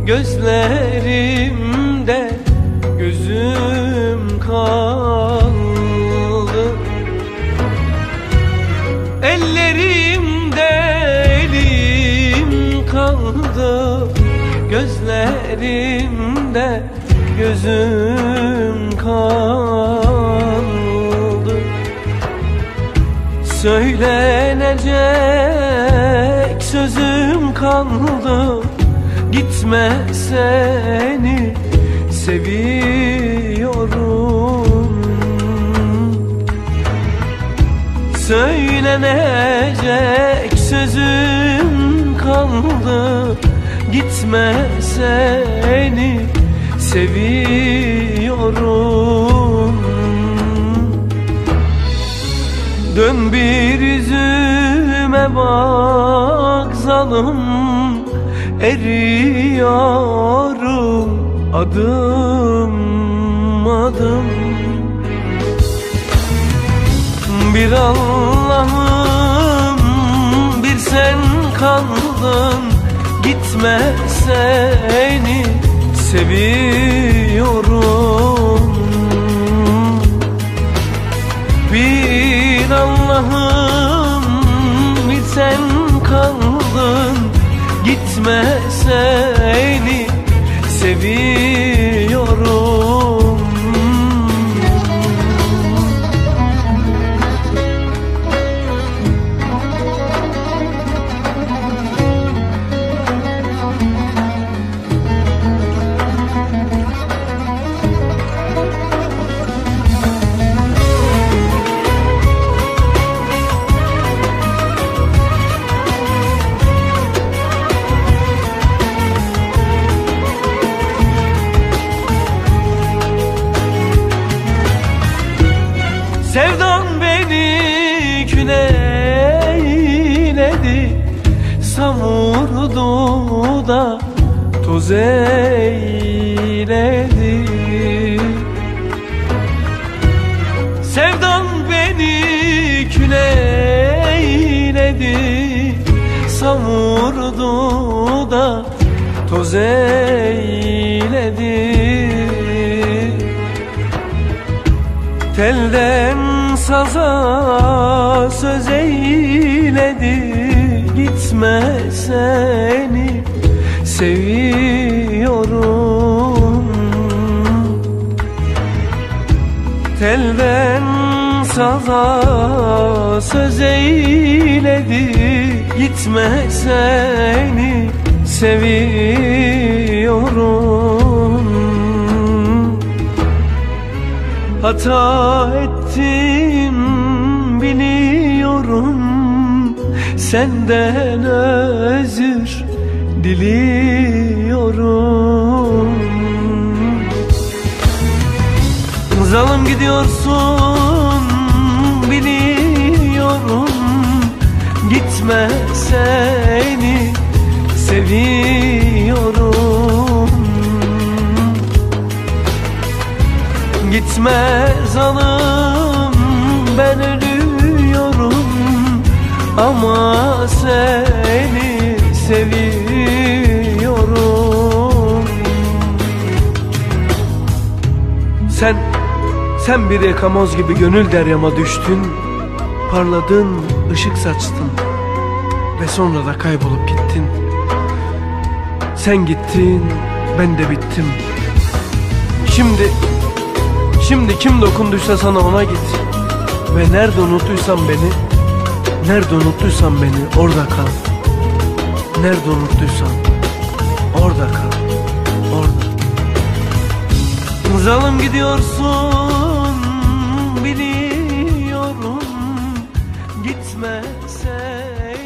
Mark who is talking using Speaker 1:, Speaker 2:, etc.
Speaker 1: gözlerimde gözüm kaldı. Ellerimde elim kaldı, gözlerimde gözüm kaldı. Söylenecek sözüm kaldı, gitme seni seviyorum. Söylenecek sözüm kaldı, gitme seni seviyorum. Dön bir yüzüme bak zalim, eriyorum adım adım. Bir Allah'ım bir sen kaldın, gitme seni seviyorum. Bir Allah'ım bir sen kaldın, gitme seni seviyorum. Sevdan beni küleyledi, savurdu da toz eyledi. Sevdan beni küleyledi, savurdu da toz eyledi. Telden saza söz eyledi, gitme seni seviyorum. Telden saza söz eyledi, gitme seni seviyorum. Hata ettim biliyorum, senden özür diliyorum. Zalim gidiyorsun biliyorum, gitme seni seviyorum. Gitme zalim ben ölüyorum, ama seni seviyorum. Sen bir yakamoz gibi gönül deryama düştün, parladın, ışık saçtın ve sonra da kaybolup gittin. Sen gittin, ben de bittim. Şimdi kim dokunduysa sana ona git. Ve nerede unuttuysan beni orada kal. Nerede unuttuysan orada kal, orada. Zalim gidiyorsun biliyorum, gitme sen.